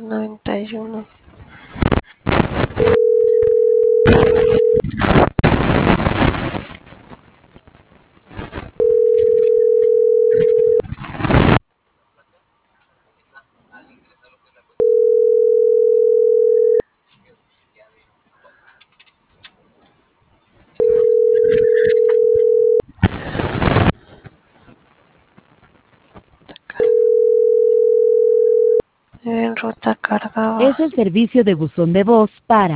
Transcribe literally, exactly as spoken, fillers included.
noventa y uno. En ruta cargaba. Es el servicio de buzón de voz para